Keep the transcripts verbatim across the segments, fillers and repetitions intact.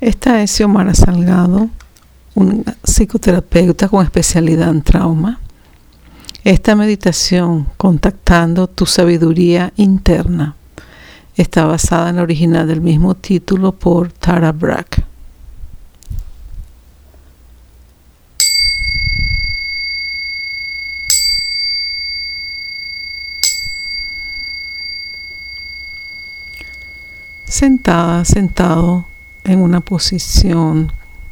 Esta es Xiomara Salgado, una psicoterapeuta con especialidad en trauma. Esta meditación, contactando tu sabiduría interna, está basada en la original del mismo título por Tara Brach. Sentada, sentado en una posición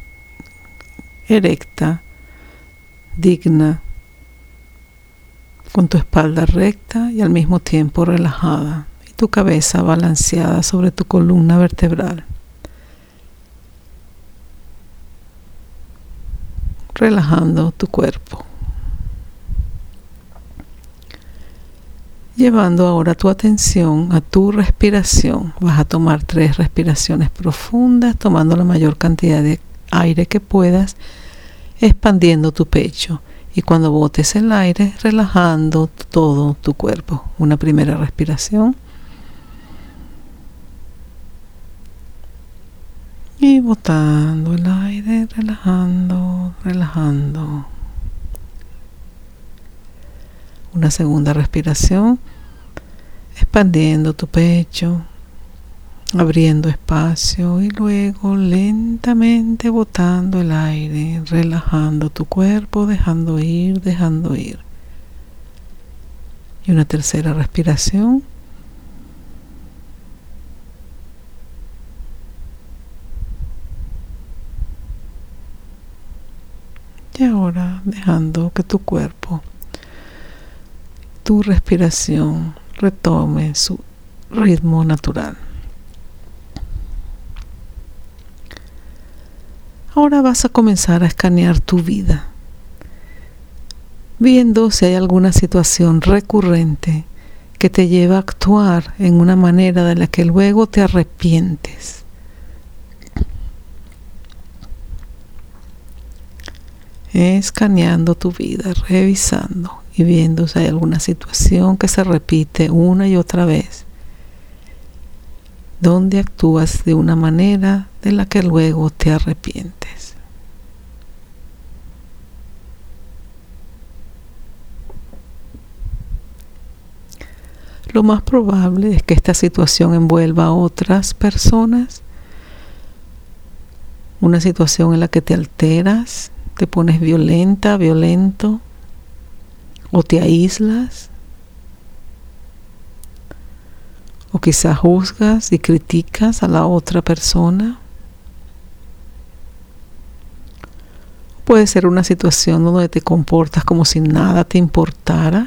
erecta, digna, con tu espalda recta y al mismo tiempo relajada, y tu cabeza balanceada sobre tu columna vertebral. Relajando tu cuerpo. Llevando ahora tu atención a tu respiración. Vas a tomar tres respiraciones profundas, tomando la mayor cantidad de aire que puedas, expandiendo tu pecho. Y cuando botes el aire, relajando todo tu cuerpo. Una primera respiración. Y botando el aire, relajando, relajando. Una segunda respiración, expandiendo tu pecho, abriendo espacio y luego lentamente botando el aire, relajando tu cuerpo, dejando ir, dejando ir. Y una tercera respiración. Y ahora dejando que tu cuerpo, tu respiración retome su ritmo natural. Ahora vas a comenzar a escanear tu vida, viendo si hay alguna situación recurrente que te lleva a actuar en una manera de la que luego te arrepientes. Escaneando tu vida, revisando y viendo si hay alguna situación que se repite una y otra vez, donde actúas de una manera de la que luego te arrepientes. Lo más probable es que esta situación envuelva a otras personas, una situación en la que te alteras, te pones violenta, violento, o te aíslas, o quizás juzgas y criticas a la otra persona. Puede ser una situación donde te comportas como si nada te importara,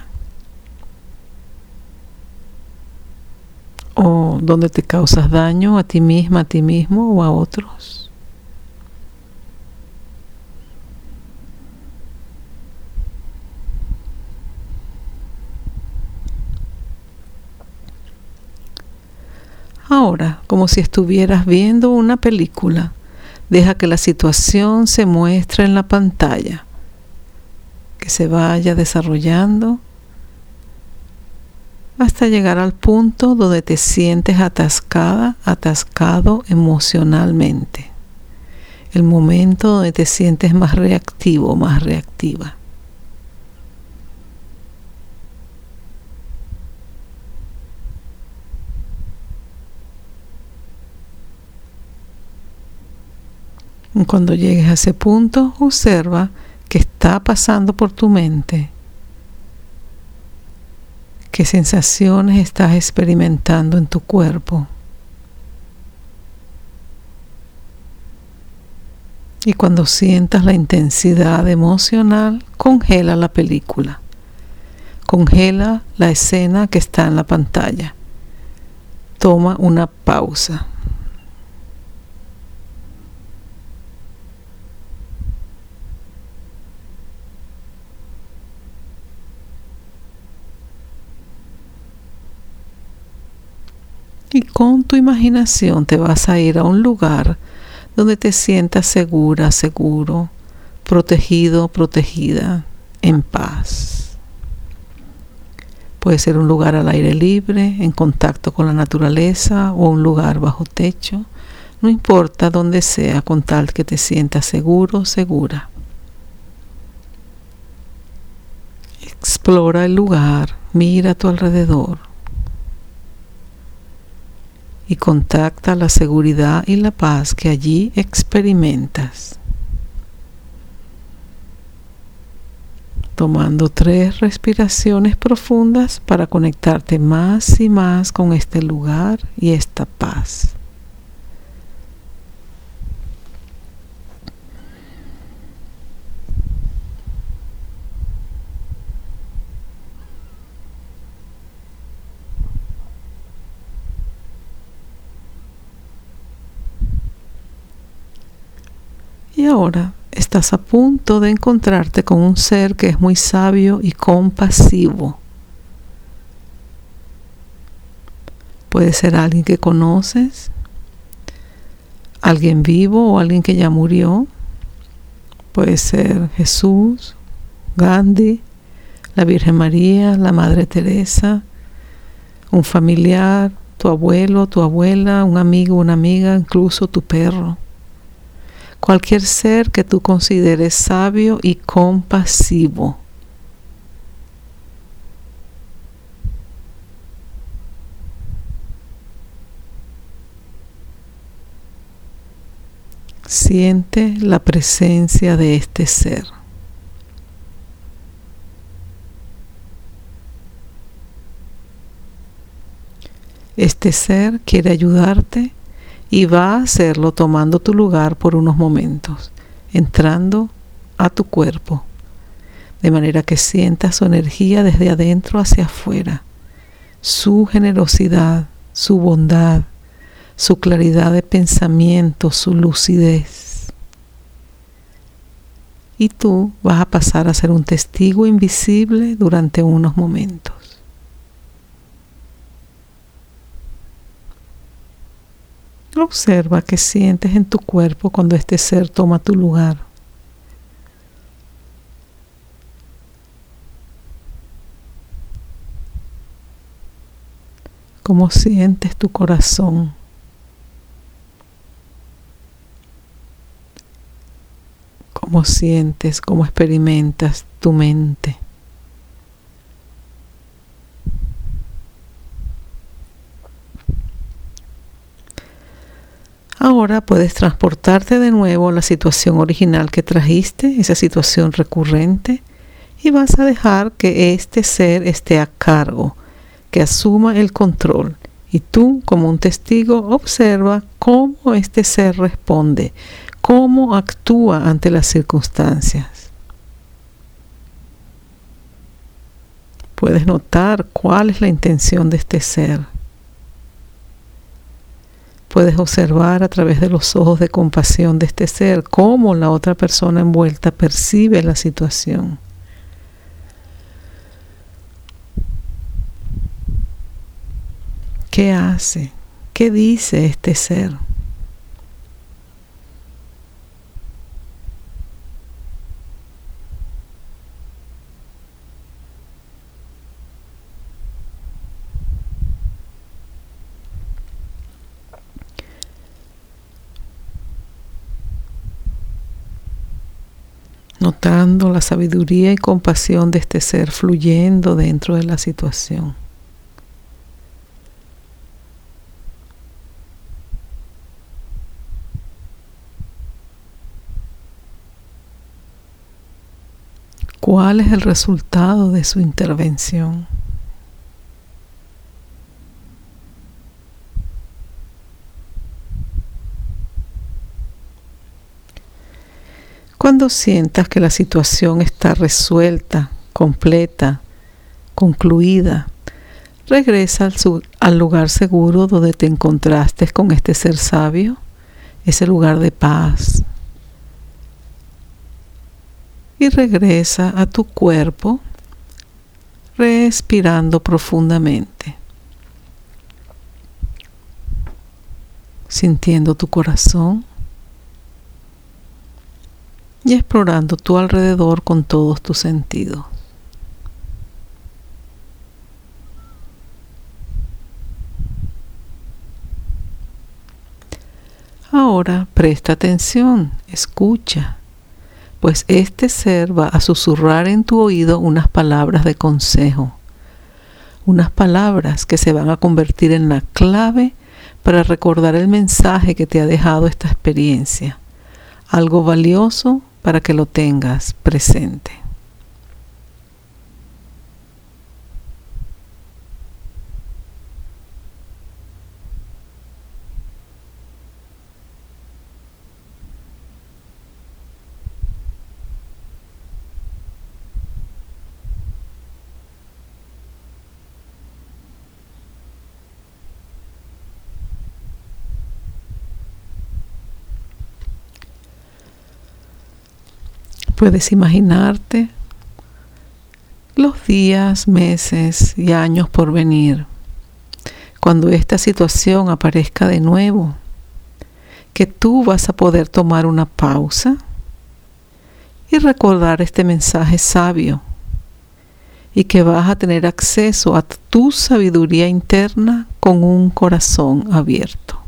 o donde te causas daño a ti misma, a ti mismo o a otros. Ahora, como si estuvieras viendo una película, deja que la situación se muestre en la pantalla, que se vaya desarrollando hasta llegar al punto donde te sientes atascada, atascado emocionalmente. El momento donde te sientes más reactivo, más reactiva. Cuando llegues a ese punto, observa qué está pasando por tu mente, qué sensaciones estás experimentando en tu cuerpo. Y cuando sientas la intensidad emocional, congela la película, congela la escena que está en la pantalla. Toma una pausa. Y con tu imaginación te vas a ir a un lugar donde te sientas segura, seguro, protegido, protegida, en paz. Puede ser un lugar al aire libre, en contacto con la naturaleza, o un lugar bajo techo, No importa dónde sea, con tal que te sientas seguro o segura. Explora el lugar, mira a tu alrededor y contacta la seguridad y la paz que allí experimentas. Tomando tres respiraciones profundas para conectarte más y más con este lugar y esta paz. Y ahora estás a punto de encontrarte con un ser que es muy sabio y compasivo. Puede ser alguien que conoces, alguien vivo o alguien que ya murió. Puede ser Jesús, Gandhi, la Virgen María, la Madre Teresa, un familiar, tu abuelo, tu abuela, un amigo, una amiga, incluso tu perro. Cualquier ser que tú consideres sabio y compasivo. Siente la presencia de este ser. Este ser quiere ayudarte y va a hacerlo tomando tu lugar por unos momentos, entrando a tu cuerpo, de manera que sientas su energía desde adentro hacia afuera, su generosidad, su bondad, su claridad de pensamiento, su lucidez. Y tú vas a pasar a ser un testigo invisible durante unos momentos. Observa qué sientes en tu cuerpo cuando este ser toma tu lugar. ¿Cómo sientes tu corazón? ¿Cómo sientes, cómo experimentas tu mente? Ahora puedes transportarte de nuevo a la situación original que trajiste, esa situación recurrente, y vas a dejar que este ser esté a cargo, que asuma el control. Y tú, como un testigo, observa cómo este ser responde, cómo actúa ante las circunstancias. Puedes notar cuál es la intención de este ser. Puedes observar a través de los ojos de compasión de este ser cómo la otra persona envuelta percibe la situación. ¿Qué hace? ¿Qué dice este ser? Notando la sabiduría y compasión de este ser fluyendo dentro de la situación. ¿Cuál es el resultado de su intervención? Cuando sientas que la situación está resuelta, completa, concluida, regresa al, su- al lugar seguro donde te encontraste con este ser sabio, ese lugar de paz. Y regresa a tu cuerpo, respirando profundamente, sintiendo tu corazón y explorando tu alrededor con todos tus sentidos. Ahora presta atención, escucha, pues este ser va a susurrar en tu oído unas palabras de consejo, unas palabras que se van a convertir en la clave para recordar el mensaje que te ha dejado esta experiencia, algo valioso para que lo tengas presente. Puedes imaginarte los días, meses y años por venir, cuando esta situación aparezca de nuevo, que tú vas a poder tomar una pausa y recordar este mensaje sabio, y que vas a tener acceso a tu sabiduría interna con un corazón abierto.